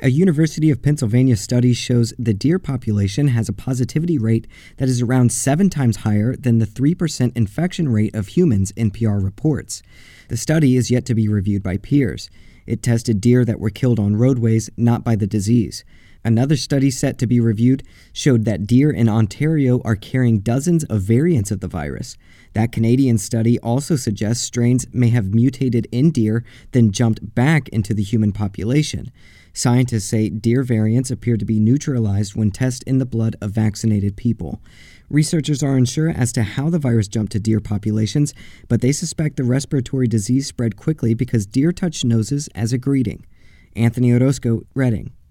A University of Pennsylvania study shows the deer population has a positivity rate that is around 7 times higher than the 3% infection rate of humans, NPR reports. The study is yet to be reviewed by peers. It tested deer that were killed on roadways, not by the disease. Another study set to be reviewed showed that deer in Ontario are carrying dozens of variants of the virus. That Canadian study also suggests strains may have mutated in deer, then jumped back into the human population. Scientists say deer variants appear to be neutralized when tested in the blood of vaccinated people. Researchers are unsure as to how the virus jumped to deer populations, but they suspect the respiratory disease spread quickly because deer touch noses as a greeting. Anthony Orozco, Reading.